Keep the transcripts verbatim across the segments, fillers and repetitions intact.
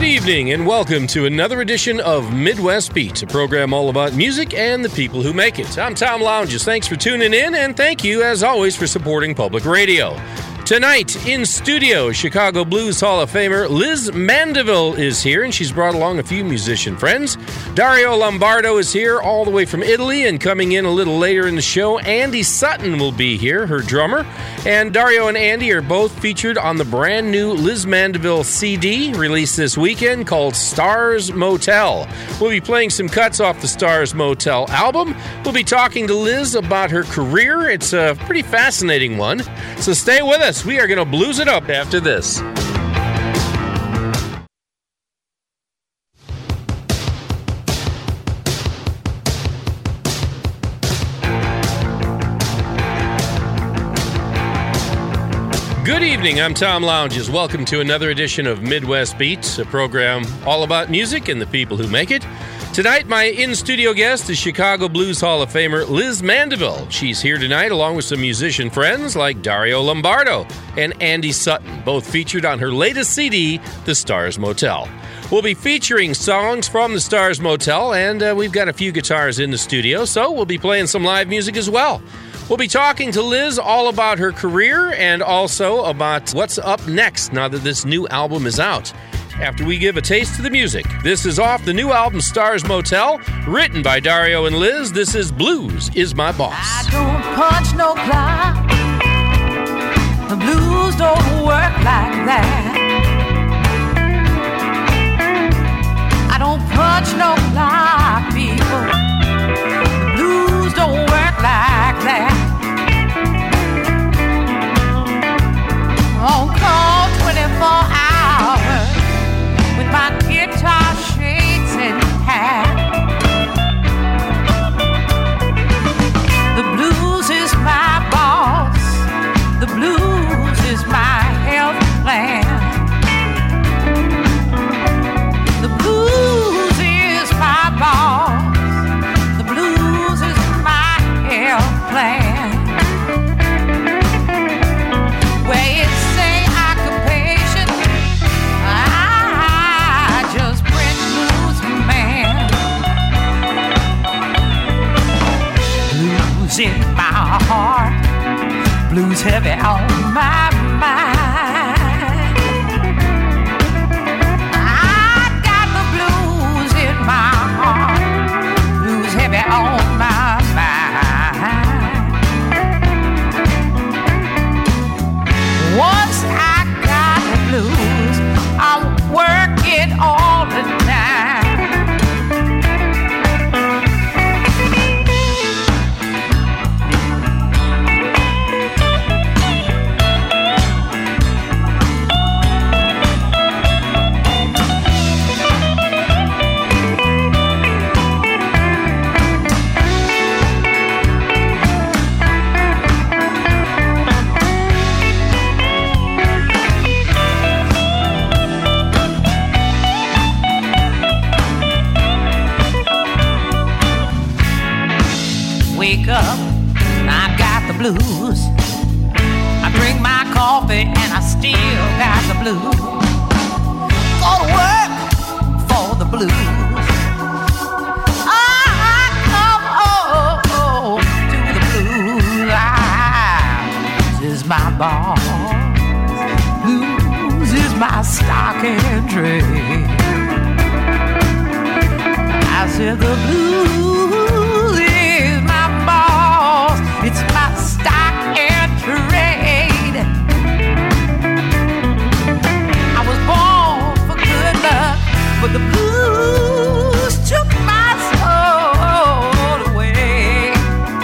Good evening and welcome to another edition of Midwest Beat, a program all about music and the people who make it. I'm Tom Lounges. Thanks for tuning in, and thank you, as always, for supporting public radio. Tonight in studio, Chicago Blues Hall of Famer Liz Mandeville is here, and she's brought along a few musician friends. Dario Lombardo is here all the way from Italy, and coming in a little later in the show, Andy Sutton will be here, her drummer. And Dario and Andy are both featured on the brand new Liz Mandeville C D released this weekend called Stars Motel. We'll be playing some cuts off the Stars Motel album. We'll be talking to Liz about her career. It's a pretty fascinating one, so stay with us. We are going to blues it up after this. Good evening, I'm Tom Lounges. Welcome to another edition of Midwest Beats, a program all about music and the people who make it. Tonight, my in-studio guest is Chicago Blues Hall of Famer Liz Mandeville. She's here tonight along with some musician friends like Dario Lombardo and Andy Sutton, both featured on her latest C D, The Stars Motel. We'll be featuring songs from The Stars Motel, and uh, we've got a few guitars in the studio, so we'll be playing some live music as well. We'll be talking to Liz all about her career and also about what's up next now that this new album is out. After we give a taste of the music, this is off the new album Stars Motel, written by Dario and Liz. This is Blues Is My Boss. I don't punch no clock. The blues don't work like that. I don't punch no clock, people. The blues don't work like that. On call twenty-four hours with my guitar shades in hand. The blues is my boss. The blues is my health plan. The blues is my boss. The blues is my health plan. Where it say occupation, I just print blues man. Blues in my heart, blues heavy on my mind. I got the blues in my heart, blues heavy on my mind. Once I got the blues, I'm working all the time. Wake up, I got the blues. I drink my coffee and I still got the blues. Go to work for the blues. I come home to the blues. Ah, blues is my boss. Blues is my stock and trade. I said the blues. It's my stock and trade. I was born for good luck, but the blues took my soul away.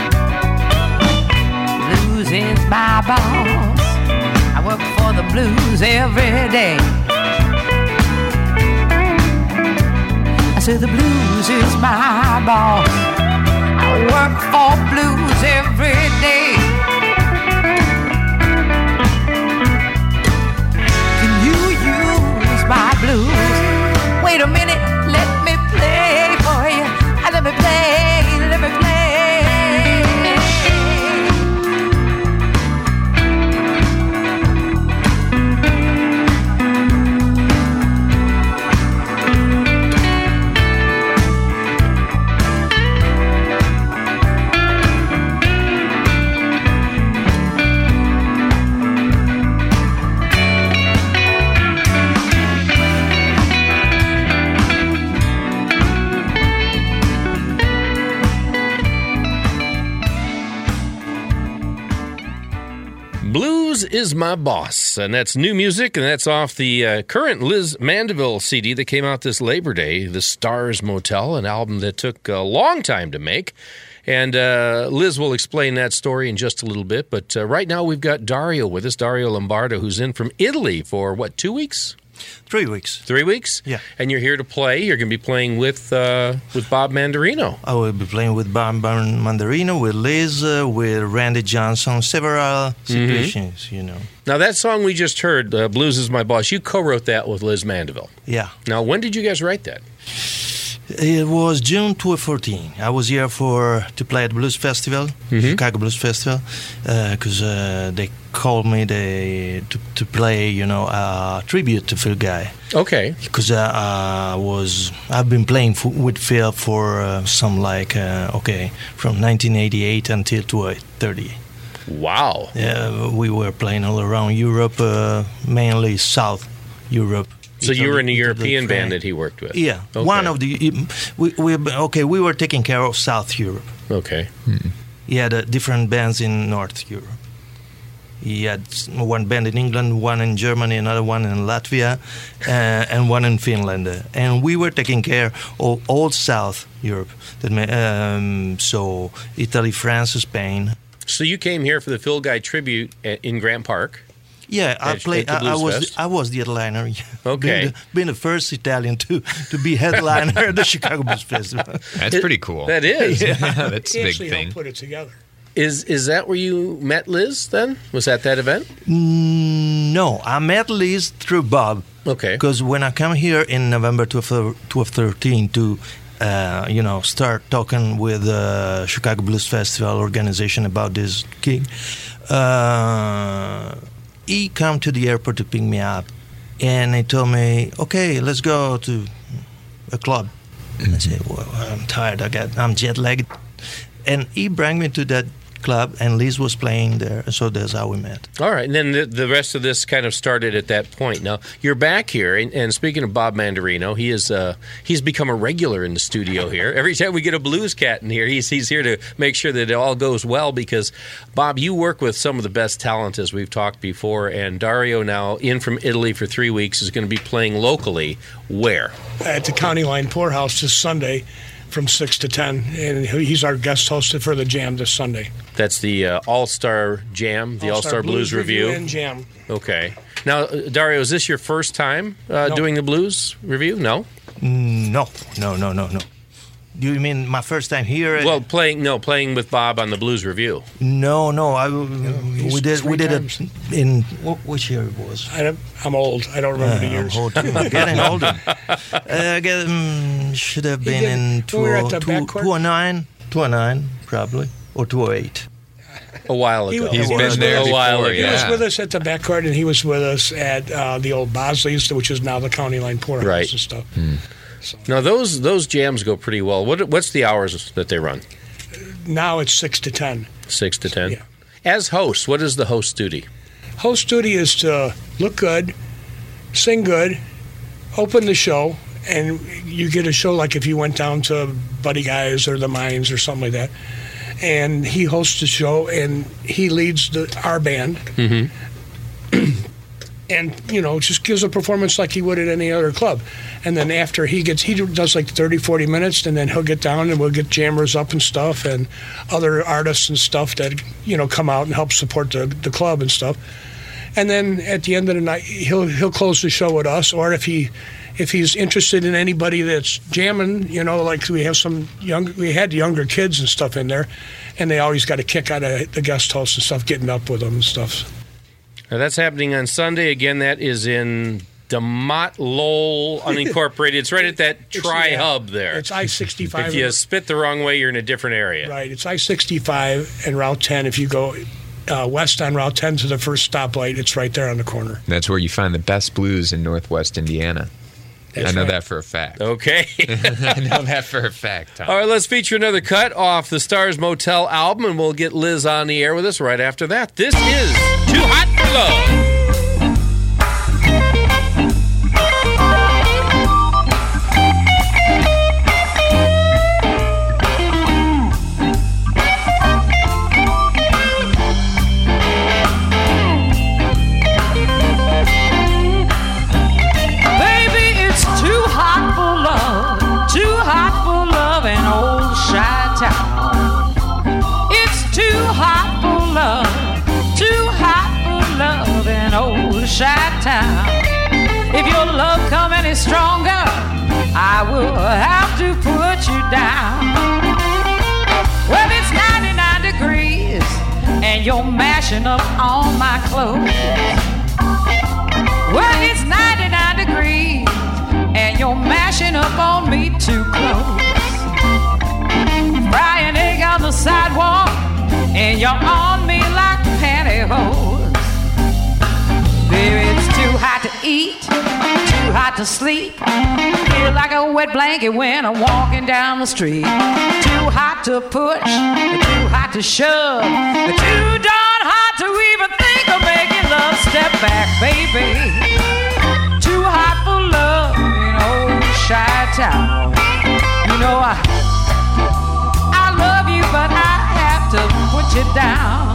Blues is my boss. I work for the blues every day. I said the blues is my boss. I work for blues every day. Can you use my blues? Wait a minute, let me play for you. Let me play, let me play. Blues is My Boss, and that's new music, and that's off the uh, current Liz Mandeville C D that came out this Labor Day, The Stars Motel, an album that took a long time to make. And uh, Liz will explain that story in just a little bit, but uh, right now we've got Dario with us, Dario Lombardo, who's in from Italy for, what, two weeks? Three weeks. Three weeks? Yeah. And you're here to play. You're going to be playing with uh, with Bob Mandarino. I will be playing with Bob Mandarino, with Liz, uh, with Randy Johnson, several situations, mm-hmm. you know. Now, that song we just heard, uh, Blues is My Boss, you co-wrote that with Liz Mandeville. Yeah. Now, when did you guys write that? It was June twenty fourteen. I was here for to play at the Blues Festival, mm-hmm. Chicago Blues Festival, because uh, uh, they called me they, to to play, you know, a tribute to Phil Guy. Okay. Because uh, I was I've been playing for, with Phil for uh, some like uh, okay from nineteen eighty-eight until twenty thirty. Wow. Yeah, we were playing all around Europe, uh, mainly South Europe. So Italy, you were in a European Italy, band that he worked with? Yeah. Okay. One of the... We, we, okay, we were taking care of South Europe. Okay. Mm-hmm. He had uh, different bands in North Europe. He had one band in England, one in Germany, another one in Latvia, uh, and one in Finland. And we were taking care of all South Europe. That may, um, so Italy, France, Spain. So you came here for the Phil Guy tribute at, in Grant Park? Yeah, I played. I, I was Fest? I was the headliner. Okay, being the, being the first Italian to to be headliner at the Chicago Blues Festival. That's it, pretty cool. That is. Yeah, that's a big actually thing. Put it together. Is is that where you met Liz? Then was that that event? Mm, no, I met Liz through Bob. Okay, because when I come here in November twenty thirteen to. Uh, you know, start talking with the Chicago Blues Festival organization about this gig. Uh, he come to the airport to pick me up, and he told me, "Okay, let's go to a club." Mm-hmm. I said, "Well, I'm tired. I got, I'm jet lagged," and he brought me to that club, and Liz was playing there, so that's how we met. All right, and then the, the rest of this kind of started at that point. Now you're back here, and, and speaking of Bob Mandarino, he is uh, he's become a regular in the studio here. Every time we get a blues cat in here, he's he's here to make sure that it all goes well. Because Bob, you work with some of the best talent, as we've talked before, and Dario, now in from Italy for three weeks, is going to be playing locally. Where? At the County Line Poorhouse this Sunday. From six to ten, and he's our guest host for the jam this Sunday. That's the uh, All-Star Jam, the All-Star, All-Star Blues, Blues Review. and Jam. Okay. Now, uh, Dario, is this your first time uh, no. doing the Blues Review? No? No, no, no, no, no. Do you mean my first time here? Well, playing no, playing with Bob on the Blues Review. No, no, I no, we did we did times. it in which year it was? I I'm old. I don't remember uh, the years. I'm, old too. I'm getting older. uh, get, um, should have been did, in two oh nine, two oh nine probably, or two oh eight. A while ago. He, he's he been there a while ago. He yeah. was with us at the backcourt, and he was with us at uh, the old Bosley's, which is now the County Line Poorhouse right. and stuff. Hmm. So. Now, those those jams go pretty well. What What's the hours that they run? Now it's six to ten. six to ten? Yeah. As host, what is the host duty? Host duty is to look good, sing good, open the show, and you get a show like if you went down to Buddy Guys or the Mines or something like that, and he hosts the show, and he leads the our band. Mm-hmm. And, you know, just gives a performance like he would at any other club. And then after he gets, he does like thirty, forty minutes, and then he'll get down and we'll get jammers up and stuff and other artists and stuff that, you know, come out and help support the, the club and stuff. And then at the end of the night, he'll he'll close the show with us. Or if he if he's interested in anybody that's jamming, you know, like we have some young, we had younger kids and stuff in there, and they always got a kick out of the guest hosts and stuff, getting up with them and stuff. Now, that's happening on Sunday. Again, that is in DeMott Lowell Unincorporated. It's right at that tri-hub there. It's I sixty-five. If you spit the wrong way, you're in a different area. Right. It's I sixty-five and Route ten. If you go uh, west on Route ten to the first stoplight, it's right there on the corner. That's where you find the best blues in Northwest Indiana. That's I know right. that for a fact. Okay. I know that for a fact, Tom. All right, let's feature another cut off the Stars Motel album, and we'll get Liz on the air with us right after that. This is Too Hot for Love. have to put you down. Well, it's ninety-nine degrees and you're mashing up all my clothes. Well, it's ninety-nine degrees and you're mashing up on me too close. Frying egg on the sidewalk and you're on me like pantyhose. Baby, it's too hot to eat, too hot to sleep. Feel like a wet blanket when I'm walking down the street. Too hot to push, too hot to shove, too darn hot to even think of making love. Step back, baby. Too hot for love in old Chi-Town. You know I, I love you, but I have to put you down.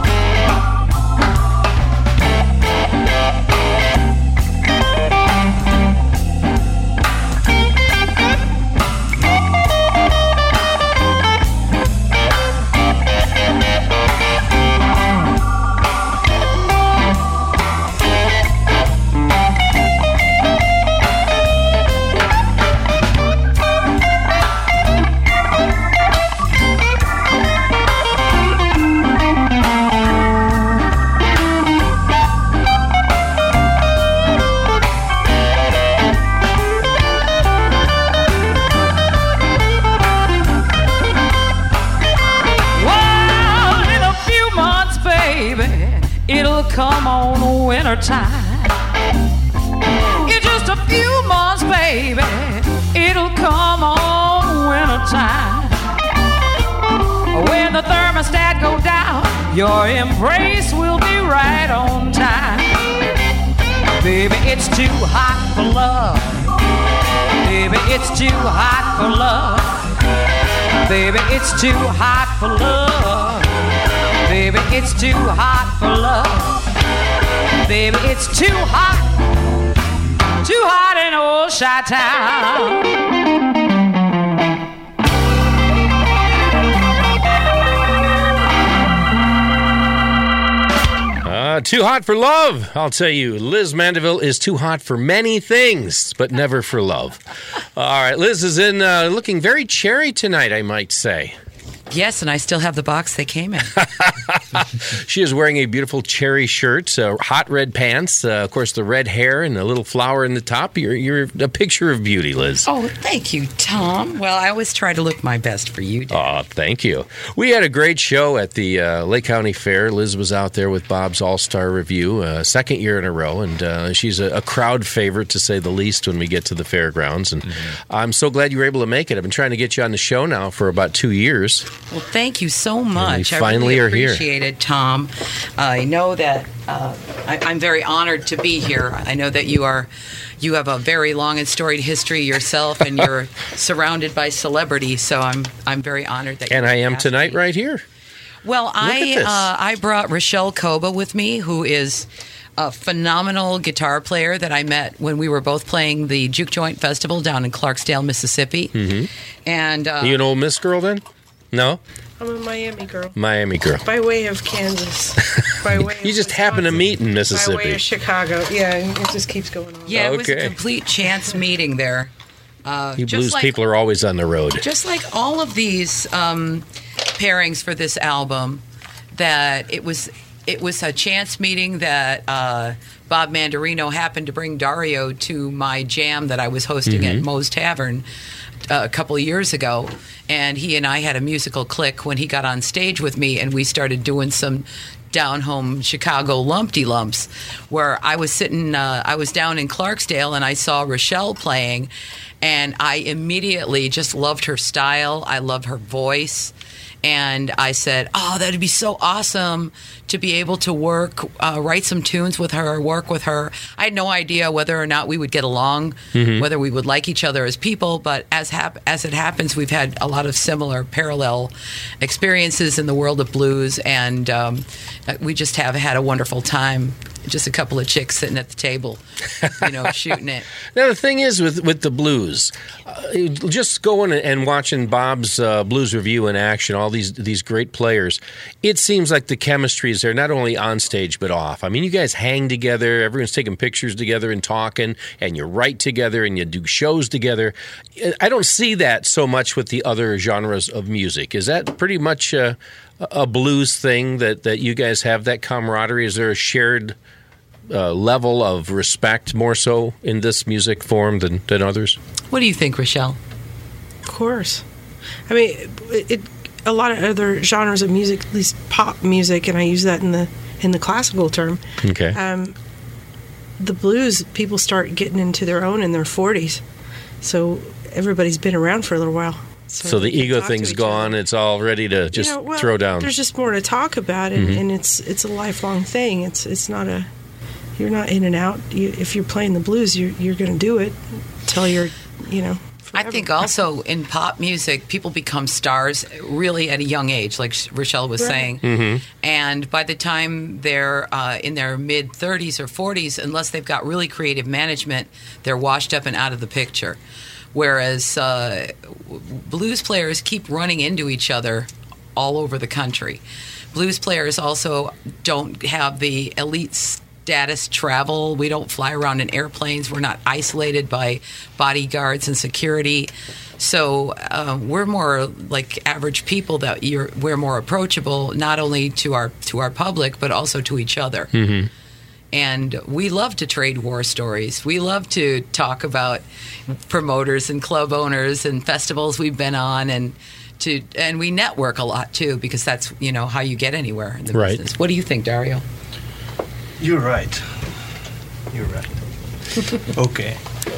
Come on winter time. In just a few months, baby, it'll come on winter time. When the thermostat go down, your embrace will be right on time. Baby, it's too hot for love. Baby, it's too hot for love. Baby, it's too hot for love. Baby, it's too hot for love. Baby, it's too hot, too hot in old Chi-Town. Uh, too hot for love. I'll tell you, Liz Mandeville is too hot for many things, but never for love. All right, Liz is in uh, looking very cherry tonight, I might say. Yes, and I still have the box they came in. She is wearing a beautiful cherry shirt, uh, hot red pants, uh, of course, the red hair and a little flower in the top. You're, you're a picture of beauty, Liz. Oh, thank you, Tom. Well, I always try to look my best for you, Dad. Oh, thank you. We had a great show at the uh, Lake County Fair. Liz was out there with Bob's All-Star Review, uh, second year in a row, and uh, she's a, a crowd favorite, to say the least, when we get to the fairgrounds. And mm-hmm. I'm so glad you were able to make it. I've been trying to get you on the show now for about two years. Well, thank you so much. We finally I are really here. appreciate it, Tom. Uh, I know that uh, I, I'm very honored to be here. I know that you are, you have a very long and storied history yourself, and you're surrounded by celebrity. So I'm I'm very honored that. And you I am asked tonight me. right here. Well, Look I at this. uh, I brought Rochelle Koba with me, who is a phenomenal guitar player that I met when we were both playing the Juke Joint Festival down in Clarksdale, Mississippi. Mm-hmm. And uh, You an Ole Miss girl then? No? I'm a Miami girl. Miami girl. By way of Kansas. By way You of just happen to Wisconsin. meet in By way Mississippi. of Chicago. Yeah, it just keeps going on. yeah, it was a Okay. complete chance meeting there. Uh, You just blues like- people are always on the road. Just like all of these um, pairings for this album, that it was it was a chance meeting that uh, Bob Mandarino happened to bring Dario to my jam that I was hosting Mm-hmm. at Moe's Tavern uh, a couple of years ago. And he and I had a musical click when he got on stage with me, and we started doing some down-home Chicago lumpty-lumps, where I was sitting, uh, I was down in Clarksdale, and I saw Rochelle playing, and I immediately just loved her style. I loved her voice. And I said, oh, that'd be so awesome to be able to work, uh, write some tunes with her, work with her. I had no idea whether or not we would get along, Mm-hmm. whether we would like each other as people. But as hap- as it happens, we've had a lot of similar parallel experiences in the world of blues. And um, we just have had a wonderful time just a couple of chicks sitting at the table, you know, shooting it. Now the thing is with with the blues, uh, just going and watching Bob's uh, Blues Review in action, all these these great players, it seems like the chemistry is there not only on stage but off. I mean, you guys hang together, everyone's taking pictures together and talking, and you write together and you do shows together. I don't see that so much with the other genres of music. Is that pretty much uh, a blues thing that that you guys have that camaraderie? Is there a shared Uh, level of respect more so in this music form than, than others? What do you think, Rochelle? Of course. I mean, it, it a lot of other genres of music, at least pop music, and I use that in the in the classical term. Okay. Um, the blues, people start getting into their own in their forties, so everybody's been around for a little while. So, so the we can ego talk to thing's each gone. other. It's all ready to just You know, well, throw down. There's just more to talk about, and, Mm-hmm. and it's it's a lifelong thing. It's it's not a you're not in and out. You, if you're playing the blues, you're you're going to do it until you're you know. I think also in pop music, people become stars really at a young age, like Rochelle was Right. saying. Mm-hmm. And by the time they're uh, in their mid-thirties or forties, unless they've got really creative management, they're washed up and out of the picture. Whereas uh, blues players keep running into each other all over the country. Blues players also don't have the elite status travel. We don't fly around in airplanes. We're not isolated by bodyguards and security. So uh, we're more like average people. That you're, we're more approachable, not only to our to our public, but also to each other. Mm-hmm. And we love to trade war stories. We love to talk about promoters and club owners and festivals we've been on, and to and we network a lot too, because that's you know how you get anywhere in the Right. business. What do you think, Dario? You're right. You're right. Okay.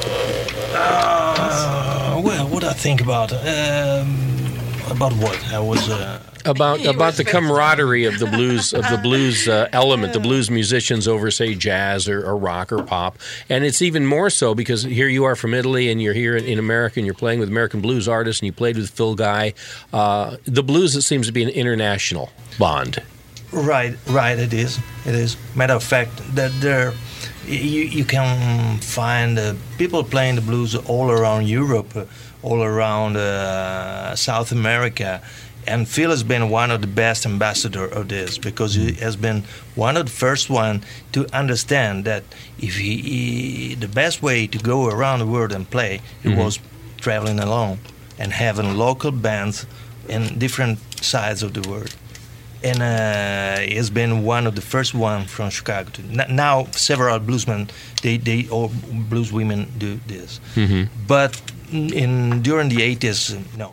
Uh, well, what I think about um, about what I was. Uh, About about the camaraderie of the blues of the blues uh, element, the blues musicians over, say, jazz or, or rock or pop, and it's even more so because here you are from Italy and you're here in, in America and you're playing with American blues artists and you played with Phil Guy. Uh, the blues, it seems to be an international bond. Right, right. It is. It is. Matter of fact, that there, you you can find uh, people playing the blues all around Europe, uh, all around uh, South America, and Phil has been one of the best ambassador of this because he has been one of the first one to understand that if he, he the best way to go around the world and play it Mm-hmm. was traveling alone and having local bands in different sides of the world. And uh, he has been one of the first one from Chicago. To, n- now, several bluesmen, they, they or blues women do this. Mm-hmm. But in during the eighties, no.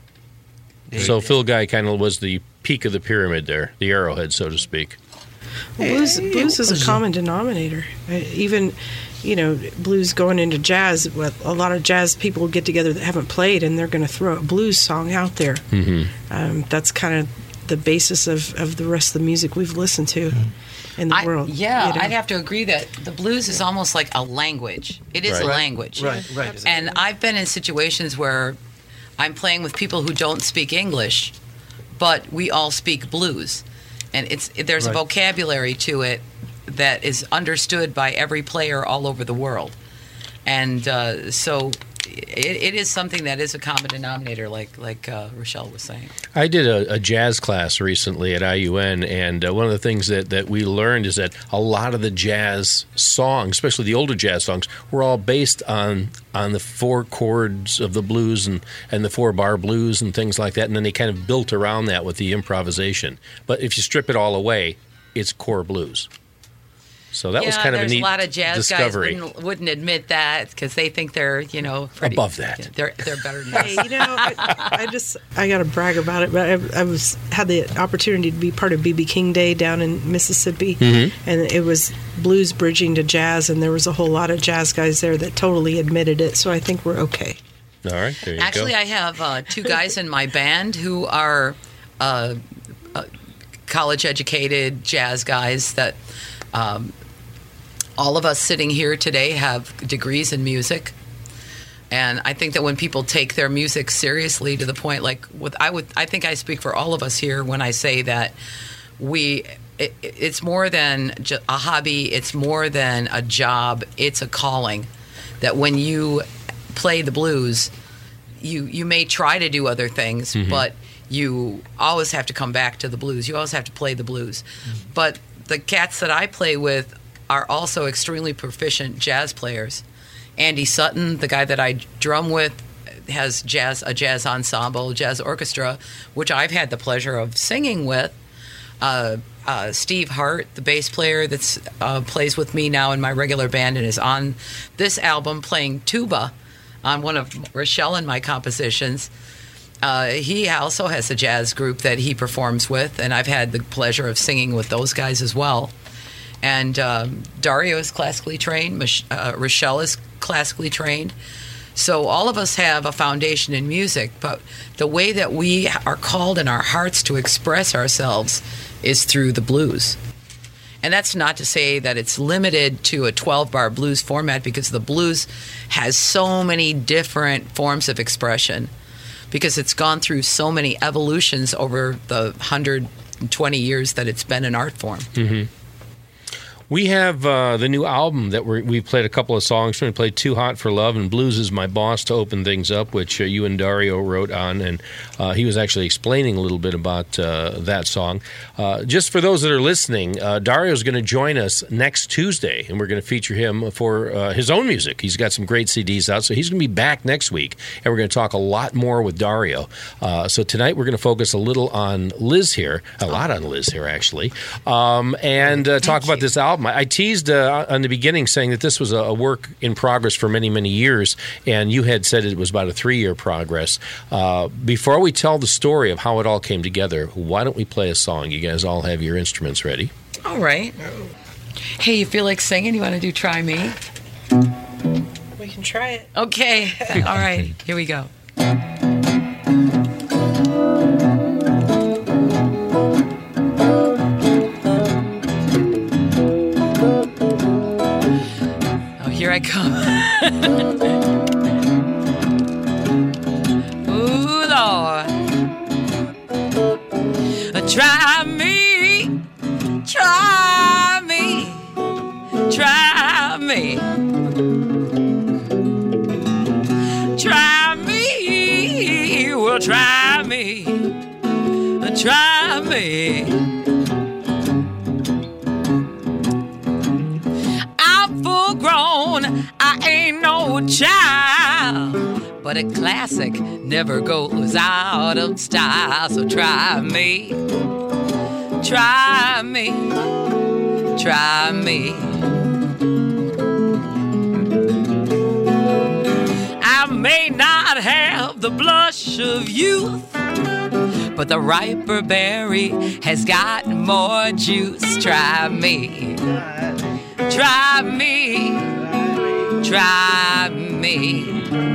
They- So Phil Guy kind of was the peak of the pyramid there, the arrowhead, so to speak. Blues, It blues is a was- common denominator. Uh, even, you know, blues going into jazz. Well, a lot of jazz people get together that haven't played, and they're going to throw a blues song out there. Mm-hmm. Um, that's kind of the basis of, of the rest of the music we've listened to in the I, world. yeah, you know. I'd have to agree that the blues is almost like a language. It is Right. a Right. language. Right, right. And I've been in situations where I'm playing with people who don't speak English, but we all speak blues, and it's there's Right. a vocabulary to it that is understood by every player all over the world, and uh, so it, it is something that is a common denominator, like like uh, Rochelle was saying. I did a, a jazz class recently at I U N, and uh, one of the things that, that we learned is that a lot of the jazz songs, especially the older jazz songs, were all based on on the four chords of the blues and, and the four bar blues and things like that, and then they kind of built around that with the improvisation. But if you strip it all away, it's core blues. So that yeah, was kind of a there's neat a lot of jazz discovery. guys wouldn't, wouldn't admit that because they think they're you know pretty, Above that. They're they're better than us. Hey, you know, I, I just I got to brag about it, but I, I was had the opportunity to be part of B B King Day down in Mississippi, Mm-hmm. and it was blues bridging to jazz, and there was a whole lot of jazz guys there that totally admitted it. So I think we're okay. All right, there you Actually, go. I have uh, two guys in my band who are uh, uh, college-educated jazz guys that um, all of us sitting here today have degrees in music. And I think that when people take their music seriously to the point, like with I would, I think I speak for all of us here when I say that we it, it's more than ju- a hobby. It's more than a job. It's a calling. That when you play the blues, you you may try to do other things, mm-hmm. but you always have to come back to the blues. You always have to play the blues. Mm-hmm. But the cats that I play with are also extremely proficient jazz players. Andy Sutton, the guy that I drum with, has jazz a jazz ensemble, jazz orchestra, which I've had the pleasure of singing with. Uh, uh, Steve Hart, the bass player that uh, plays with me now in my regular band and is on this album playing tuba on one of Rochelle and my compositions. Uh, he also has a jazz group that he performs with, and I've had the pleasure of singing with those guys as well. And um, Dario is classically trained. Mich- uh, Rochelle is classically trained. So all of us have a foundation in music, but the way that we are called in our hearts to express ourselves is through the blues. And that's not to say that it's limited to a twelve-bar blues format, because the blues has so many different forms of expression, because it's gone through so many evolutions over the one hundred twenty years that it's been an art form. Mm-hmm. We have uh, the new album that we're, we've played a couple of songs from. We played Too Hot for Love and Blues Is My Boss to open things up, which uh, you and Dario wrote on, and uh, he was actually explaining a little bit about uh, that song. Uh, just for those that are listening, uh, Dario is going to join us next Tuesday, and we're going to feature him for uh, his own music. He's got some great C Ds out, so he's going to be back next week, and we're going to talk a lot more with Dario. Uh, so tonight we're going to focus a little on Liz here, a lot on Liz here, actually, um, and uh, talk about this album. I teased uh, in the beginning saying that this was a work in progress for many, many years, and you had said it was about a three-year progress. Uh, before we tell the story of how it all came together, why don't we play a song? You guys all have your instruments ready. All right. Hey, you feel like singing? You want to do Try Me? We can try it. Okay. All right. Here we go. Here I come. Ooh, Lord. Try me, try me, try me. Try me, well, try me, try me. Grown, I ain't no child, but a classic never goes out of style. So try me, try me, try me. I may not have the blush of youth, but the riper berry has got more juice. Try me, try me, try me.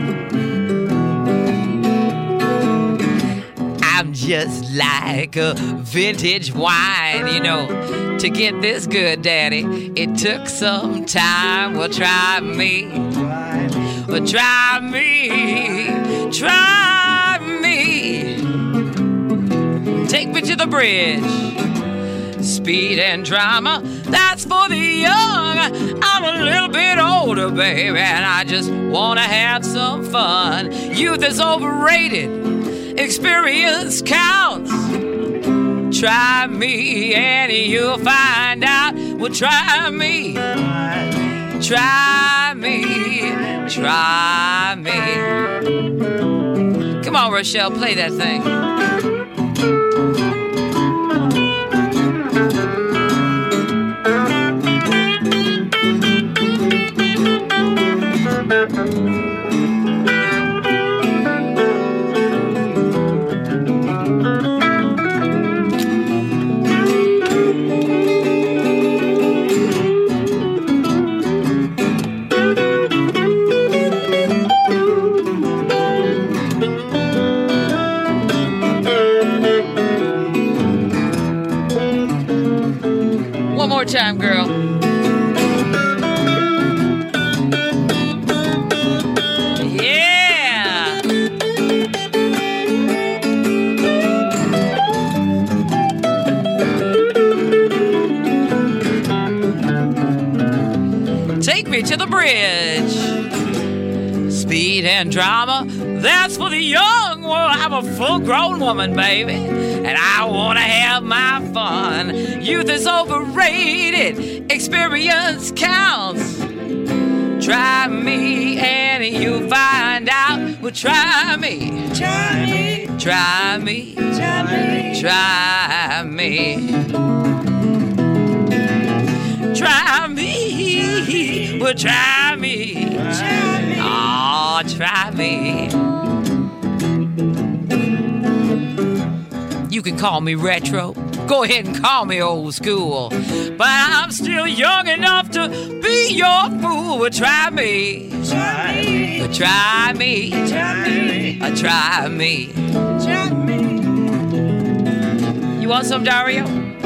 I'm just like a vintage wine, you know. To get this good, Daddy, it took some time. Well, try me, well, try me, try me. Take me to the bridge. Speed and drama, that's for the young. I'm a little bit older, baby, and I just want to have some fun. Youth is overrated, experience counts. Try me and you'll find out. Well, try me, try me, try me. Come on, Rochelle, play that thing. One more time, girl. Yeah. me to the bridge. Speed and drama, that's for the young. Well, I'm a full-grown woman, baby, and I want to have my fun. Youth is overrated. Experience counts. Try me and you'll find out. Well, try me. Try me. Try me. Try me. Try me. Try me. Well, try me. Try me. Oh, try me. You can call me retro. Go ahead and call me old school. But I'm still young enough to be your fool. Well, try me. Try me. Well, try me. Try me. Uh, try me. Try me. You want some, Dario?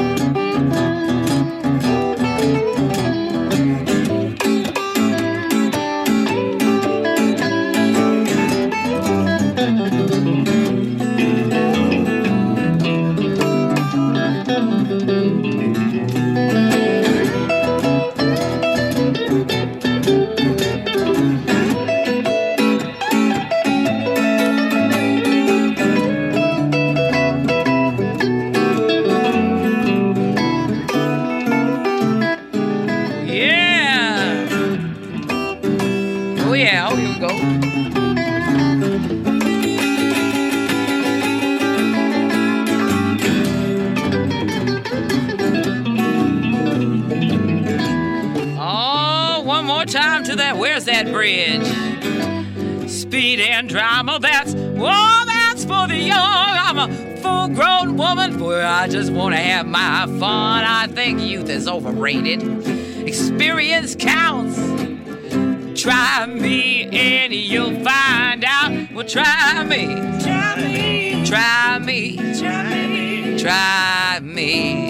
Time to that, where's that bridge? Speed and drama, that's, oh, that's for the young. I'm a full-grown woman, boy, I just want to have my fun. I think youth is overrated. Experience counts. Try me and you'll find out. Well, try me. Try me. Try me. Try me. Try me.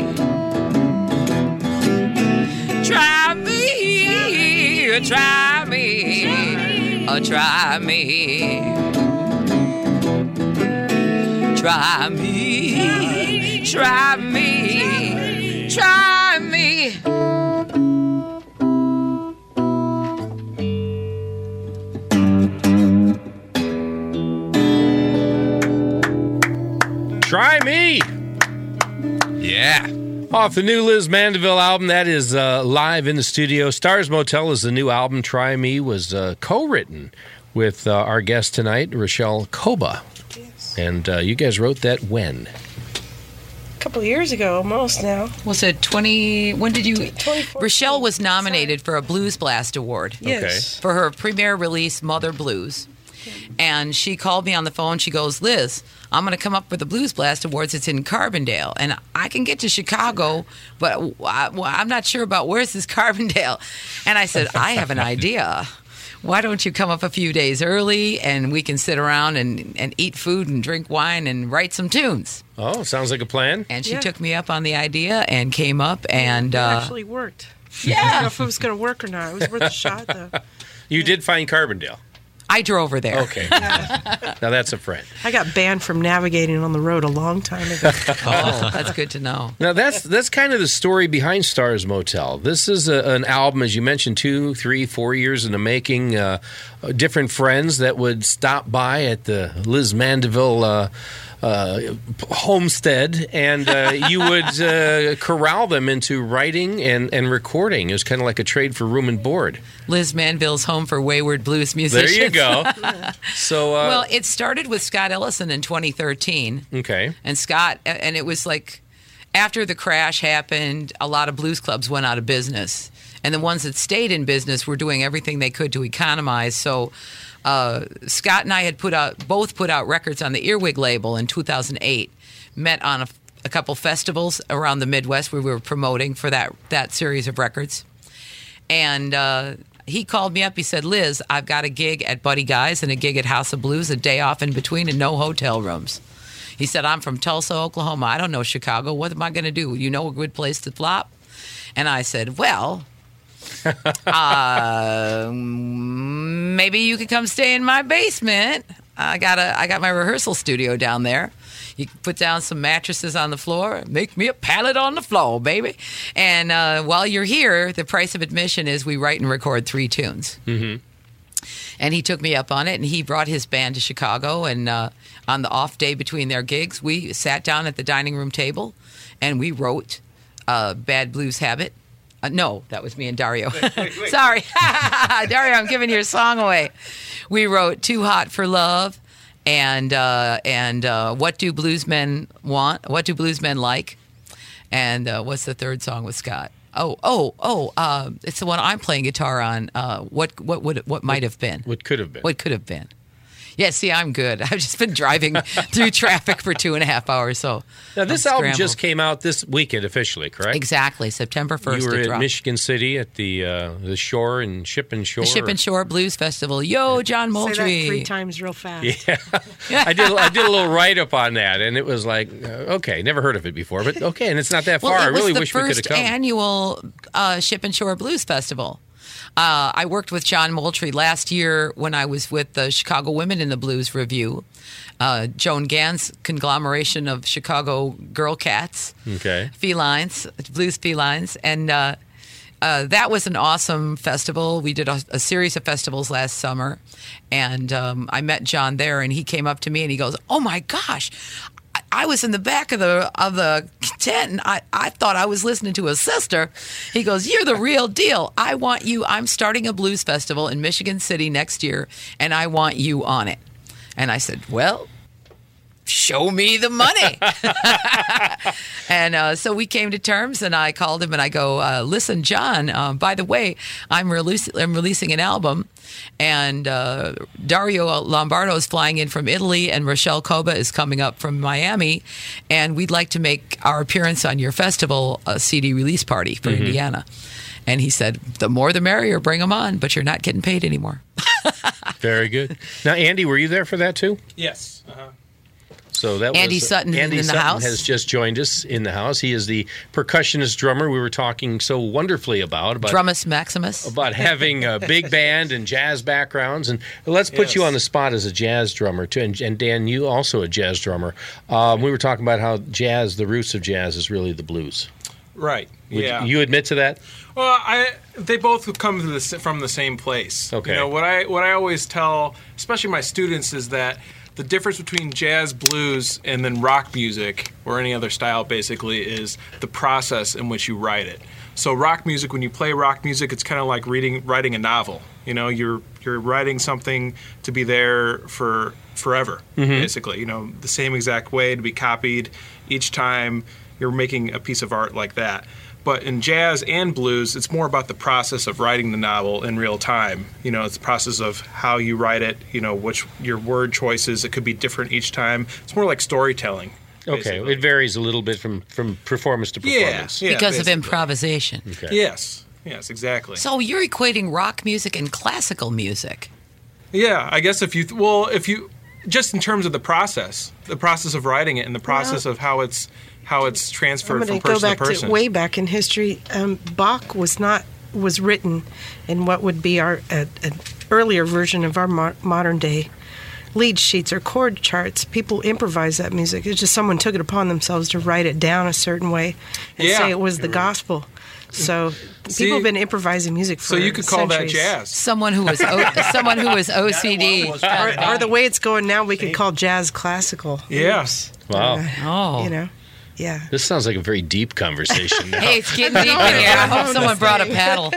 Try me. Try me, oh, try me, try me, try me, try me. Try me. Yeah. Off the new Liz Mandeville album, that is uh, live in the studio. Stars Motel is the new album. Try Me was uh, co-written with uh, our guest tonight, Rochelle Koba. Yes. And uh, you guys wrote that when? A couple of years ago, almost now. Was it twenty? When did you? twenty fourteen. Rochelle was nominated for a Blues Blast Award. Yes. For her premiere release, Mother Blues. And she called me on the phone. She goes, Liz, I'm going to come up for the Blues Blast Awards. It's in Carbondale. And I can get to Chicago, but I, well, I'm not sure about where's this Carbondale. And I said, I have an idea. Why don't you come up a few days early and we can sit around and, and eat food and drink wine and write some tunes. Oh, sounds like a plan. And she Yeah. took me up on the idea and came up and... It Uh, actually worked. Yeah. I don't know if it was going to work or not. It was worth a shot, though. You did find Carbondale. I drove her there. Okay. Now that's a friend. I got banned from navigating on the road a long time ago. Oh, that's good to know. Now that's that's kind of the story behind Stars Motel. This is a, an album, as you mentioned, two, three, four years in the making. Uh, different friends that would stop by at the Liz Mandeville uh, uh, homestead, and uh, you would uh, corral them into writing and, and recording. It was kind of like a trade for room and board. Liz Manville's home for wayward blues musicians. There you go. So, uh, Well, it started with Scott Ellison in twenty thirteen. okay. And Scott, and it was like after the crash happened, a lot of blues clubs went out of business. And the ones that stayed in business were doing everything they could to economize. So uh, Scott and I had put out, both put out records on the Earwig label in two thousand eight, met on a, a couple festivals around the Midwest where we were promoting for that, that series of records. And uh, he called me up. He said, Liz, I've got a gig at Buddy Guy's and a gig at House of Blues, a day off in between and no hotel rooms. He said, I'm from Tulsa, Oklahoma. I don't know Chicago. What am I going to do? You know a good place to flop? And I said, well, uh, maybe you could come stay in my basement. I got a, I got my rehearsal studio down there. You put down some mattresses on the floor, make me a pallet on the floor, baby. And uh, while you're here, the price of admission is we write and record three tunes. Mm-hmm. And he took me up on it, and he brought his band to Chicago. And uh, on the off day between their gigs, we sat down at the dining room table, and we wrote uh, Bad Blues Habit. Uh, no, that was me and Dario. Wait, wait, wait. Sorry. Dario, I'm giving your song away. We wrote Too Hot for Love and uh, and uh, What Do Bluesmen Want? What Do Bluesmen Like? And uh, what's the third song with Scott? Oh, oh, oh! Uh, it's the one I'm playing guitar on. Uh, what, what, what, what might have been? What could have been? What could have been? Yeah, see, I'm good. I've just been driving through traffic for two and a half hours. So now this I'm album scrambled. just came out this weekend officially, correct? Exactly, September first. You were it at dropped. Michigan City at the uh, the Shore and Ship and Shore. The Ship and Shore Blues Festival. Yo, John Moultrie. Say that three times real fast. Yeah, I did. I did a little write up on that, and it was like, uh, okay, never heard of it before, but okay, and it's not that Well, far. it I really was wish the we could have first come. annual uh, Ship and Shore Blues Festival. Uh, I worked with John Moultrie last year when I was with the Chicago Women in the Blues Review, uh, Joan Gann's conglomeration of Chicago girl cats, Okay. felines, blues felines, and uh, uh, that was an awesome festival. We did a, a series of festivals last summer, and um, I met John there, and he came up to me and he goes, "Oh my gosh, I, I was in the back of the of the tent, and I, I thought I was listening to a sister." He goes, "You're the real deal. I want you. I'm starting a blues festival in Michigan City next year, and I want you on it." And I said, "Well, show me the money." And uh, so we came to terms, and I called him and I go, uh, "Listen, John, uh, by the way, I'm, release- I'm releasing an album, and uh, Dario Lombardo is flying in from Italy, and Rochelle Koba is coming up from Miami, and we'd like to make our appearance on your festival a C D release party for Mm-hmm. Indiana." And he said, "The more the merrier, bring them on, but you're not getting paid anymore." Very good. Now, Andy, were you there for that too? Yes. Uh-huh. So that Andy was, Sutton Andy in the Sutton house. has just joined us in the house. He is the percussionist drummer we were talking so wonderfully about. about Drummus Maximus. about having a big band and jazz backgrounds. And let's put Yes. you on the spot as a jazz drummer, too. And, and Dan, you also a jazz drummer. Um, we were talking about how jazz, the roots of jazz, is really the blues. Right. Would yeah. you admit to that? Well, I they both come to the, from the same place. Okay. You know what I what I always tell, especially my students, is that the difference between jazz, blues, and then rock music or any other style basically is the process in which you write it. So rock music, when you play rock music, it's kind of like reading writing a novel. You know, you're you're writing something to be there for forever, basically. You know, the same exact way to be copied each time you're making a piece of art like that. But in jazz and blues, it's more about the process of writing the novel in real time. You know, it's the process of how you write it, you know, which your word choices, it could be different each time. It's more like storytelling. Okay. basically. It varies a little bit from, from performance to Yeah, performance. yeah, because of basically. improvisation. Okay. Yes, yes, exactly. So you're equating rock music and classical music. Yeah, I guess if you, th- well, if you, just in terms of the process, the process of writing it and the process of how it's, how it's I'm transferred going from to go person back to person. to way back in history. Um, Bach was not was written in what would be our uh, an earlier version of our mo- modern day lead sheets or chord charts. People improvise that music. It's just someone took it upon themselves to write it down a certain way and Yeah. say it was the gospel. So See, people have been improvising music for So you could call centuries. that jazz. Someone who was o- someone who was O C D. Or, or the way it's going now, we could call jazz classical. Yeah. Oops. Wow. Uh, Oh. You know, yeah. This sounds like a very deep conversation now. Hey, it's getting deep in here. I hope someone brought a paddle.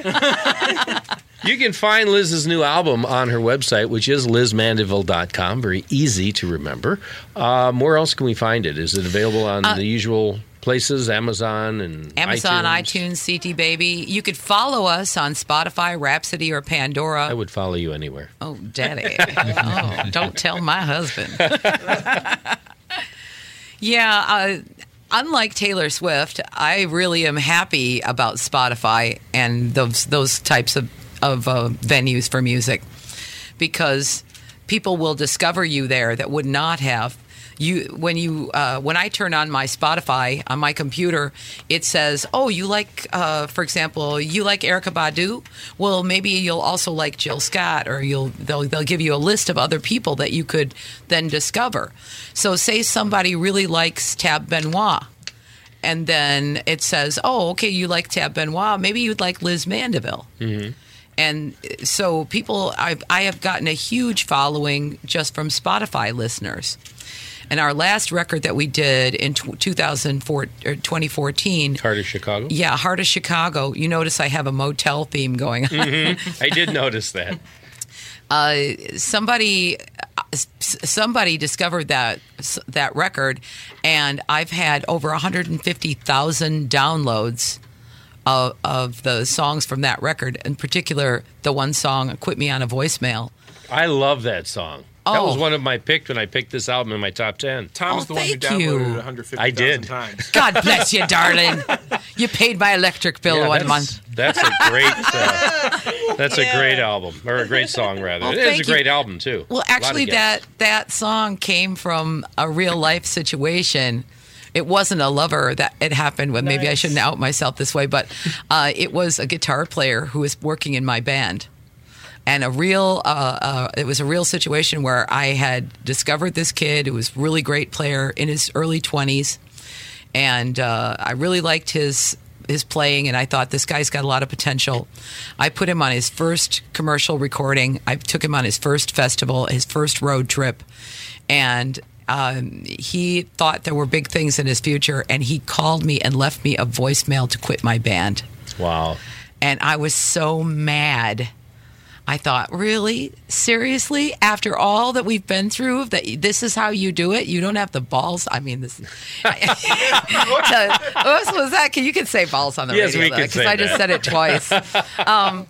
You can find Liz's new album on her website, which is liz mandeville dot com. Very easy to remember. Um, where else can we find it? Is it available on Uh, the usual places, Amazon and Amazon, iTunes? iTunes, C T Baby. You could follow us on Spotify, Rhapsody, or Pandora. I would follow you anywhere. Oh, Daddy. Oh, don't tell my husband. Yeah, uh, unlike Taylor Swift, I really am happy about Spotify and those those types of, of uh, venues for music because people will discover you there that would not have you when you uh, when I turn on my Spotify on my computer, it says, "Oh, you like, uh, for example, you like Erykah Badu? Well, maybe you'll also like Jill Scott, or you'll they'll they'll give you a list of other people that you could then discover." So, say somebody really likes Tab Benoit. And then it says, "Oh, okay, you like Tab Benoit. Maybe you'd like Liz Mandeville." Mm-hmm. And so people, I've, I have gotten a huge following just from Spotify listeners. And our last record that we did in two thousand four, or twenty fourteen, Heart of Chicago. Yeah, Heart of Chicago. You notice I have a motel theme going on. Mm-hmm. I did notice that. Uh, somebody, somebody discovered that that record, and I've had over one hundred fifty thousand downloads of, of the songs from that record. In particular, the one song "Quit Me on a Voicemail." I love that song. Oh. That was one of my picked when I picked this album in my top ten. Tom's Oh, the one who thank downloaded you. it one hundred fifty I thousand did. times. God bless you, darling. You paid my electric bill Yeah, one that's, month. That's a great. Uh, that's a great album, or a great song rather. Well, it is thank a great you. album too. Well, A lot of actually, guests. that that song came from a real life situation. It wasn't a lover that it happened with. Maybe I Nice. shouldn't out myself this way, but uh, it was a guitar player who was working in my band. And a real, uh, uh, it was a real situation where I had discovered this kid who was a really great player in his early twenties, and uh, I really liked his his playing, and I thought this guy's got a lot of potential. I put him on his first commercial recording. I took him on his first festival, his first road trip, and um, he thought there were big things in his future, and he called me and left me a voicemail to quit my band. Wow. And I was so mad. I thought, really? Seriously? After all that we've been through, that this is how you do it? You don't have the balls? I mean, this. What was that? You can say balls on the Yes, radio. we can Because say I just that. said it twice. Um,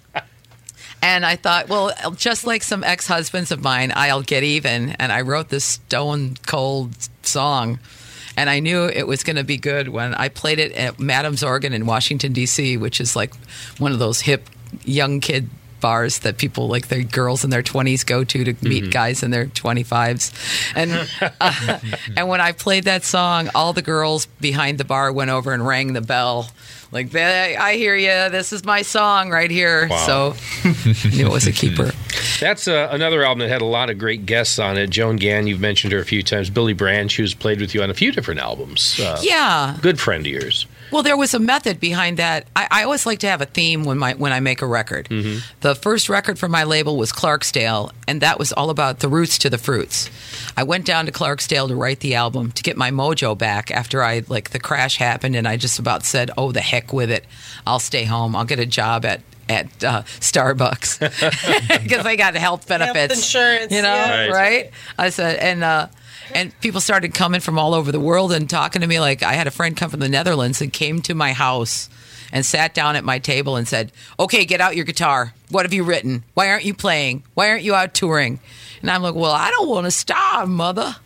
and I thought, well, just like some ex-husbands of mine, I'll get even. And I wrote this stone cold song. And I knew it was going to be good when I played it at Madam's Organ in Washington, D C, which is like one of those hip young kid bars that people like their girls in their twenties go to to meet Mm-hmm. guys in their twenty-fives. And uh, and when I played that song, all the girls behind the bar went over and rang the bell. Like, I hear you. This is my song right here. Wow. So I knew it was a keeper. That's uh, another album that had a lot of great guests on it. Joan Gann, you've mentioned her a few times. Billy Branch, who's played with you on a few different albums. Uh, Yeah. Good friend of yours. Well, there was a method behind that. I, I always like to have a theme when my when I make a record. Mm-hmm. The first record for my label was Clarksdale, and that was all about the roots to the fruits. I went down to Clarksdale to write the album to get my mojo back after I like the crash happened, and I just about said, "Oh, the heck with it! I'll stay home. I'll get a job at." at uh, Starbucks because they got health benefits, insurance, you know, yeah. Right. right? I said, and uh, and people started coming from all over the world and talking to me. Like, I had a friend come from the Netherlands and came to my house and sat down at my table and said, "Okay, get out your guitar. What have you written? Why aren't you playing? Why aren't you out touring?" And I'm like, "Well, I don't want to starve, mother.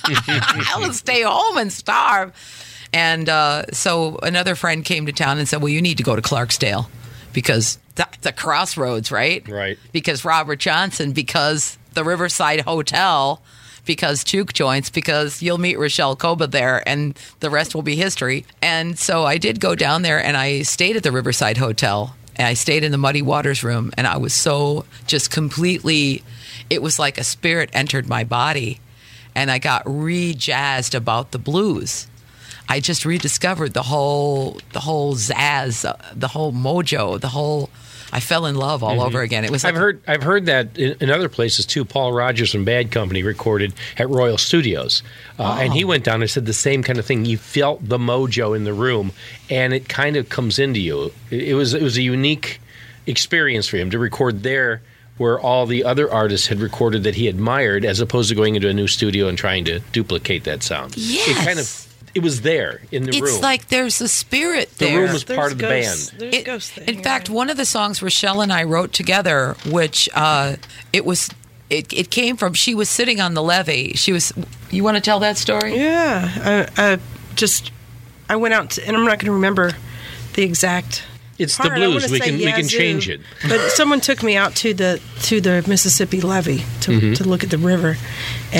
I want to stay home and starve." And uh, so another friend came to town and said, "Well, you need to go to Clarksdale because the, the crossroads, right? Right. Because Robert Johnson, because the Riverside Hotel, because Juke Joints, because you'll meet Rochelle Koba there, and the rest will be history." And so I did go down there, and I stayed at the Riverside Hotel, and I stayed in the Muddy Waters room, and I was so just completely, it was like a spirit entered my body, and I got re-jazzed about the blues. I just rediscovered the whole, the whole zazz, uh, the whole mojo, the whole. I fell in love all over again. It was. Like, I've heard I've heard that in, in other places too. Paul Rogers from Bad Company recorded at Royal Studios, uh, and he went down and said the same kind of thing. You felt the mojo in the room, and it kind of comes into you. It, it was it was a unique experience for him to record there, where all the other artists had recorded that he admired, as opposed to going into a new studio and trying to duplicate that sound. Yes. It kind of it was there in the it's room. like there's a spirit the there. room was There's part of the ghosts. band. There's It- ghosts there, in yeah. fact, one of the songs Rochelle and I wrote together, which uh, it was, it, it came from. She was sitting on the levee. She was. You want to tell that story? Yeah, I, I just I went out to, and I'm not going to remember the exact. It's the part. I blues. wanna We say can we can Yazoo, change it. But someone took me out to the to the Mississippi levee to Mm-hmm. to look at the river, and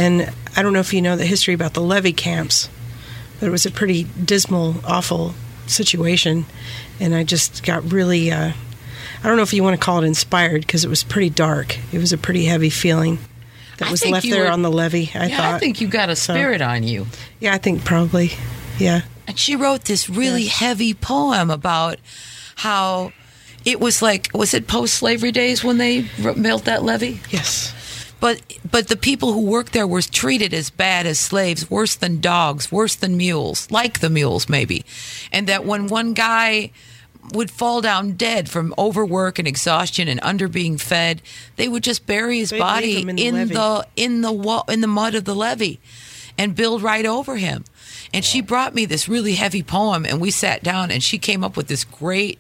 I don't know if you know the history about the levee camps, but it was a pretty dismal, awful situation, and I just got really, uh, I don't know if you want to call it inspired, because it was pretty dark. It was a pretty heavy feeling that I was think left you there were- on the levee, I yeah, thought. I think you got a So- spirit on you. Yeah, I think probably, yeah. And she wrote this really heavy poem about how it was like, was it post-slavery days when they r- built that levee? Yes. But but the people who worked there were treated as bad as slaves, worse than dogs, worse than mules, like the mules maybe. And that when one guy would fall down dead from overwork and exhaustion and under being fed, they would just bury his They'd body leave him in in, the the, levee. in the wa- in the mud of the levee and build right over him. And she brought me this really heavy poem, and we sat down, and she came up with this great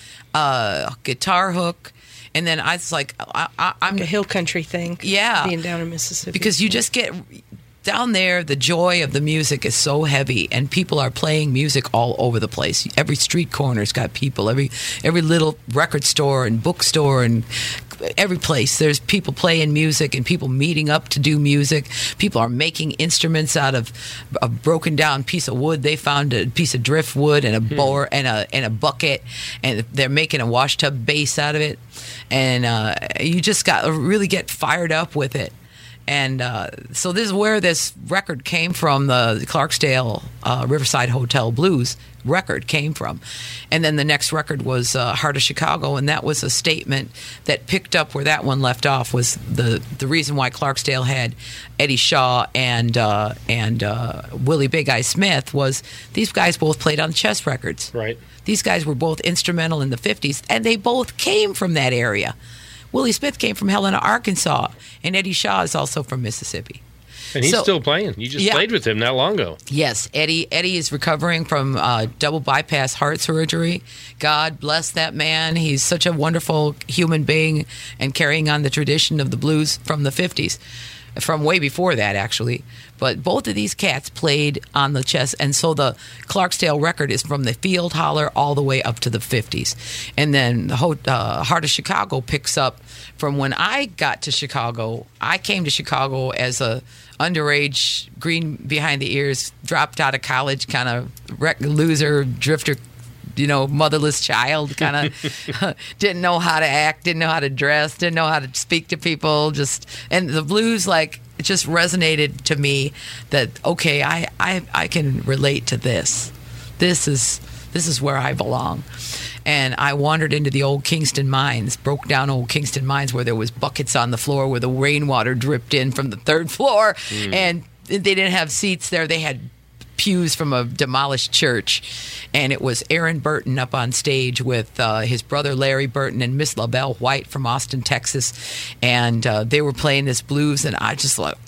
uh, guitar hook. And then I was like, I, I, I'm Like a hill country thing. Yeah. Being down in Mississippi. because you just get down there, the joy of the music is so heavy, and people are playing music all over the place. Every street corner's got people. Every every little record store and bookstore and every place there's people playing music and people meeting up to do music. People are making instruments out of a broken down piece of wood. They found a piece of driftwood and a boar and a and a bucket, and they're making a washtub bass out of it. And uh, you just got to really get fired up with it. And uh, so this is where this record came from, the Clarksdale uh, Riverside Hotel Blues record came from. And then the next record was uh, Heart of Chicago, and that was a statement that picked up where that one left off, was the, the reason why Clarksdale had Eddie Shaw and uh, and uh, Willie Big Eye Smith was these guys both played on chess records. Right. These guys were both instrumental in the fifties, and they both came from that area. Willie Smith came from Helena, Arkansas, and Eddie Shaw is also from Mississippi. And he's So- still playing. You just Yeah. played with him not long ago. Yes, Eddie. Eddie is recovering from uh, double bypass heart surgery. God bless that man. He's such a wonderful human being and carrying on the tradition of the blues from the fifties, from way before that, actually. But both of these cats played on the chess, and so the Clarksdale record is from the field holler all the way up to the fifties. And then the whole, uh, Heart of Chicago picks up from when I got to Chicago. I came to Chicago as a underage, green behind the ears, dropped out of college, kind of wreck, loser, drifter, you know, motherless child, kind of didn't know how to act, didn't know how to dress, didn't know how to speak to people. Just and the blues, like, it just resonated to me that okay, I I, I can relate to this. This is this is where I belong. And I wandered into the old Kingston mines, broke down old Kingston mines where there was buckets on the floor where the rainwater dripped in from the third floor, and they didn't have seats there. They had pews from a demolished church, and it was Aaron Burton up on stage with uh, his brother Larry Burton and Miss LaBelle White from Austin, Texas, and uh, they were playing this blues, and I just like,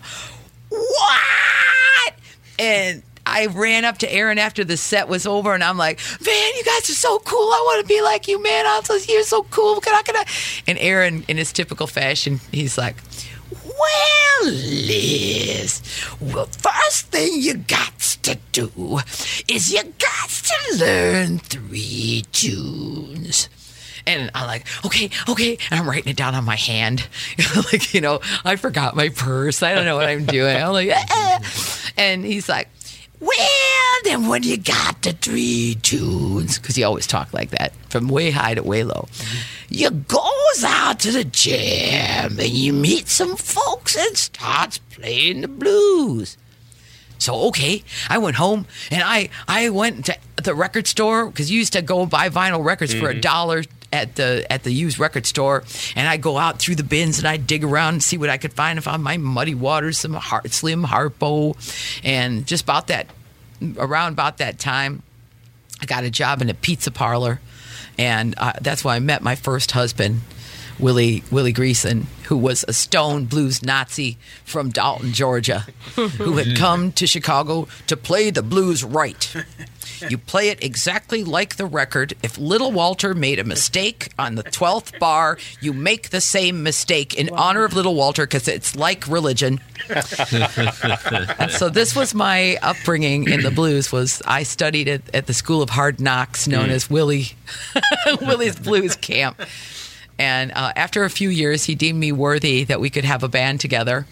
what? And I ran up to Aaron after the set was over, and I'm like, man, you guys are so cool. I want to be like you, man. I'm so, you're so cool. Can I, can I? And Aaron, in his typical fashion, he's like, well, Liz, well, first thing you got to do is you got to learn three tunes. And I'm like, okay, okay. And I'm writing it down on my hand. Like, you know, I forgot my purse. I don't know what I'm doing. I'm like, eh. And he's like, well, then when you got the three tunes, because he always talked like that, from way high to way low, you goes out to the jam and you meet some folks and starts playing the blues. So, okay, I went home and I, I went to the record store, because you used to go buy vinyl records for a dollar at the at the used record store, and I'd go out through the bins and I'd dig around and see what I could find. If I found my Muddy Waters, some Har- Slim Harpo, and just about that, around about that time, I got a job in a pizza parlor, and uh, that's why I met my first husband, Willie Willie Greason, who was a stone blues Nazi from Dalton, Georgia, who had come to Chicago to play the blues right. You play it exactly like the record. If Little Walter made a mistake on the twelfth bar, you make the same mistake in honor of Little Walter, because it's like religion. And so this was my upbringing in the blues. Was I studied at, at the School of Hard Knocks, known mm. as Willie Willie's Blues Camp. And uh, after a few years, he deemed me worthy that we could have a band together.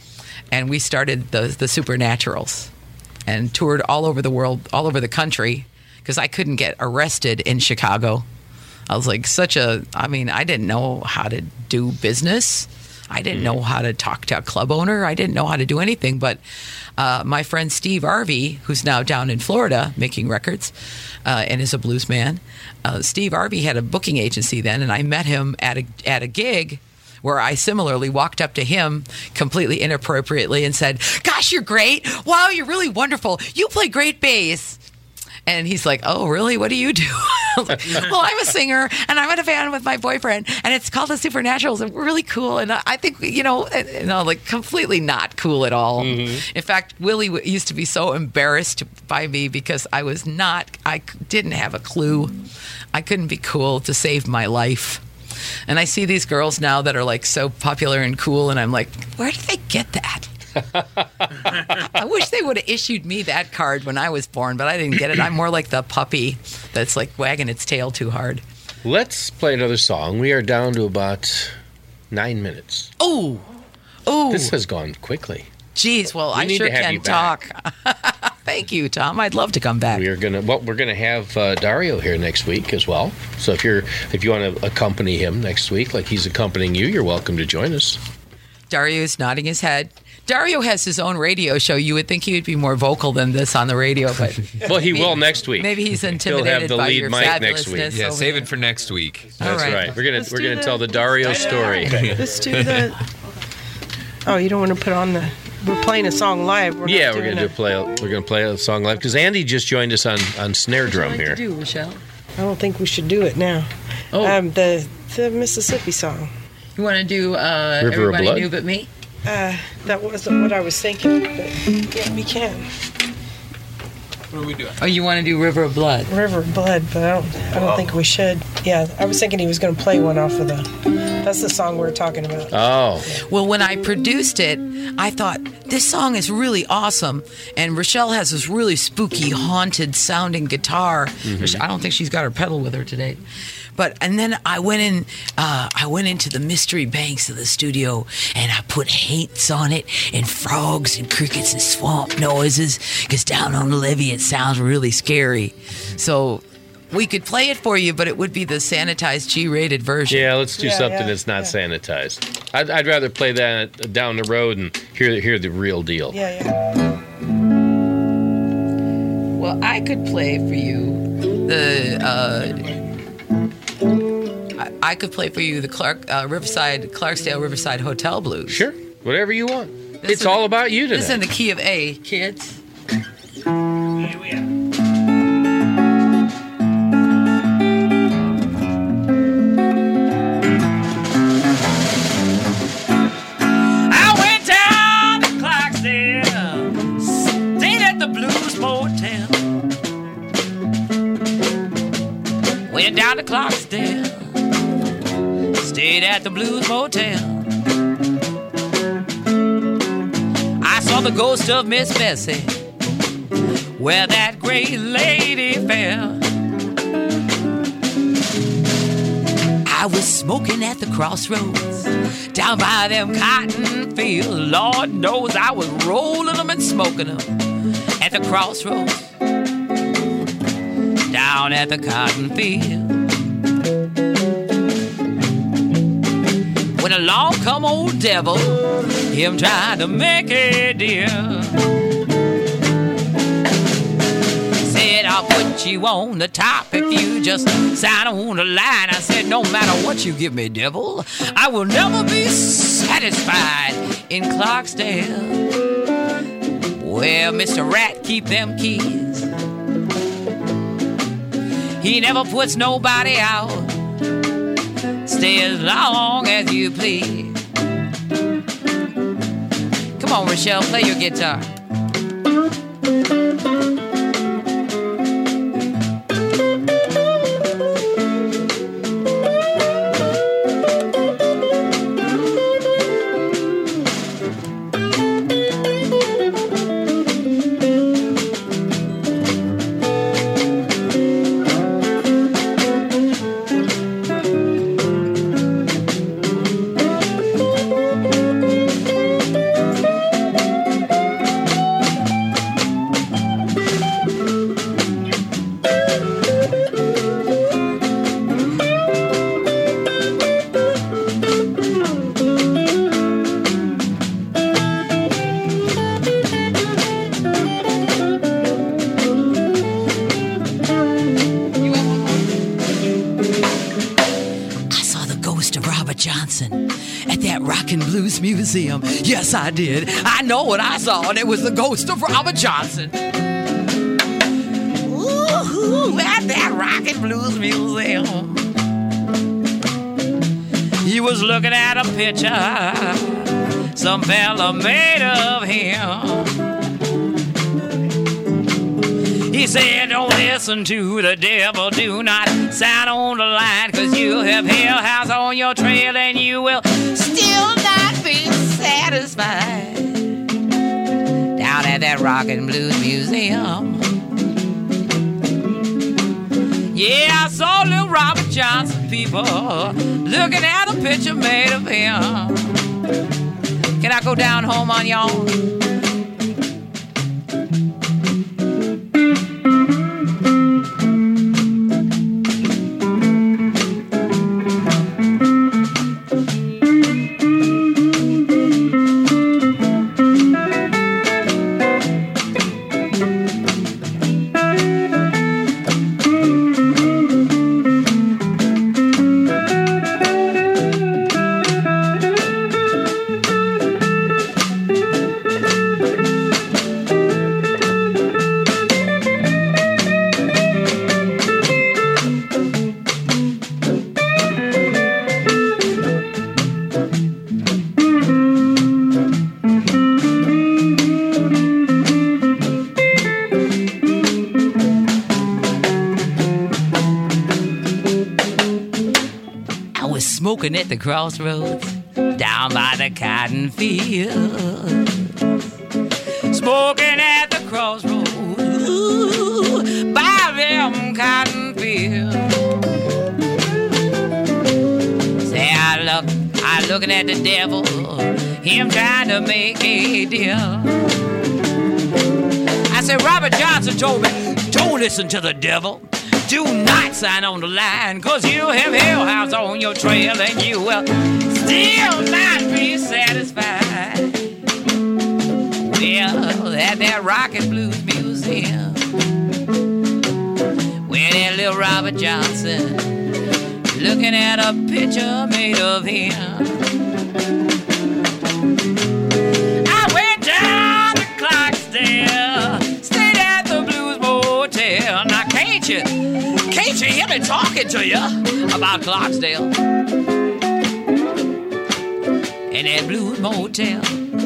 and we started the the Supernaturals, and toured all over the world, all over the country, because I couldn't get arrested in Chicago. I was like such a, I mean, I didn't know how to do business. I didn't know how to talk to a club owner. I didn't know how to do anything. But uh, my friend Steve Arvey, who's now down in Florida making records uh, and is a blues man, uh, Steve Arvey had a booking agency then, and I met him at a at a gig where I similarly walked up to him completely inappropriately and said, "Gosh, you're great. Wow, you're really wonderful. You play great bass." And he's like, "Oh, really? What do you do?" Well, I'm a singer, and I'm in a band with my boyfriend, and it's called the Supernaturals, and we're really cool. And I think, you know, you know, like completely not cool at all. Mm-hmm. In fact, Willie w- used to be so embarrassed by me because I was not, I c- didn't have a clue. I couldn't be cool to save my life. And I see these girls now that are like so popular and cool, and I'm like, where did they get that? I wish they would have issued me that card when I was born, but I didn't get it. I'm more like the puppy that's like wagging its tail too hard. Let's play another song. We are down to about nine minutes. Oh, oh! This has gone quickly. Geez, well, we I need sure to have can you back. talk. Thank you, Tom. I'd love to come back. We are gonna. Well, we're gonna have uh, Dario here next week as well. So if you're if you want to accompany him next week, like he's accompanying you, you're welcome to join us. Dario's nodding his head. Dario has his own radio show. You would think he would be more vocal than this on the radio, but well, he maybe, will next week. Maybe he's intimidated He'll have the by lead your mic next week. fabulousness. Yeah, over save there. it for next week. All That's right. right. We're gonna Let's we're do gonna the- tell the Dario story. Let's do the. Oh, you don't want to put on the. We're playing a song live. We're Yeah, not we're doing gonna a- do play. A, we're gonna play a song live because Andy just joined us on, on snare drum What would you here. like to do, Rochelle? I don't think we should do it now. Oh. Um, the the Mississippi song. You want to do uh, River of Everybody Blood? Knew But Me? Uh, that wasn't what I was thinking, but yeah, we can. What are we doing? Oh, you want to do River of Blood? River of Blood, but I don't. I don't think we should. Yeah, I was thinking he was going to play one off of the. That's the song we we're talking about. Oh, Well, when I produced it, I thought, this song is really awesome. And Rochelle has this really spooky, haunted sounding guitar. Which I don't think she's got her pedal with her today. But and then I went in. Uh, I went into the mystery banks of the studio, and I put haints on it, and frogs, and crickets, and swamp noises. Because down on the levee, it sounds really scary. So we could play it for you, but it would be the sanitized G-rated version. yeah. Let's do Yeah, something yeah, that's not yeah. sanitized. I'd, I'd rather play that down the road and hear hear the real deal. Yeah, yeah. Well, I could play for you the. Uh, I, I could play for you the Clark uh, Riverside Clarksdale Riverside Hotel Blues. Sure, whatever you want. This it's is- all about you This is in today. the key of A, kids. I went down to Clarksdale, stayed at the Blues Motel. Went down to Clarksdale, stayed at the Blues Motel. I saw the ghost of Miss Bessie, where that great lady fell. I was smoking at the crossroads, down by them cotton fields. Lord knows I was rolling them and smoking them at the crossroads, down at the cotton field. When along come old devil, him trying to make a deal. Said, I'll put you on the top if you just sign on the line. I said, no matter what you give me, devil, I will never be satisfied in Clarksdale, where Mister Rat keep them keys. He never puts nobody out. Stay as long as you please. Come on, Rochelle, play your guitar. Robert Johnson at that Rock and Blues Museum. Yes, I did. I know what I saw, and it was the ghost of Robert Johnson. Ooh, at that Rock and Blues Museum. He was looking at a picture some fella made of him. He said, don't listen to the devil, do not sign on the line, cause you have hell house on your trail and you will still not be satisfied. Down at that Rock and Blues Museum. Yeah, I saw little Robert Johnson, people, looking at a picture made of him. Can I go down home on y'all? Smoking at the crossroads down by the cotton field. Smoking at the crossroads ooh, by them cotton fields. Say I look, I looking at the devil, him trying to make a deal. I said Robert Johnson told me, don't listen to the devil. Do not sign on the line, cause you have hell house on your trail and you will still not be satisfied. Well, at that Rock and Blues Museum, where that little Robert Johnson looking at a picture made of him. I went down to Clarksdale, stayed at the Blues Motel. Now can't you Can't you hear me talking to you about Clarksdale and that Blues Motel?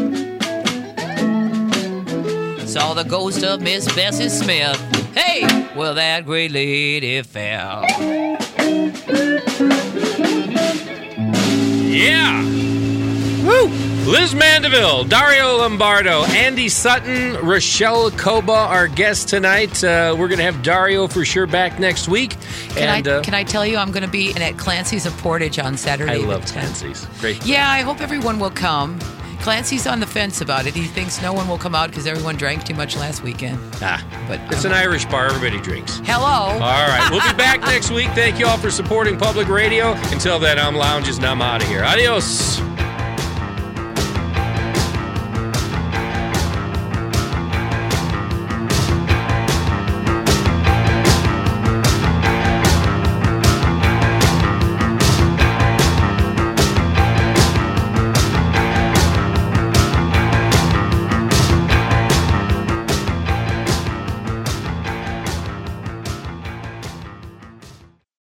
Saw the ghost of Miss Bessie Smith. Hey, well that great lady fell. Yeah. Woo! Liz Mandeville, Dario Lombardo, Andy Sutton, Rochelle Koba, our guest tonight. Uh, we're going to have Dario for sure back next week. Can, and, I, uh, can I tell you I'm going to be in at Clancy's of Portage on Saturday? I love the tenth. Clancy's. Great. Yeah, I hope everyone will come. Clancy's on the fence about it. He thinks no one will come out because everyone drank too much last weekend. Ah, but it's um, an Irish bar. Everybody drinks. Hello. All right. We'll be back next week. Thank you all for supporting public radio. Until then, I'm Lounges and I'm out of here. Adios.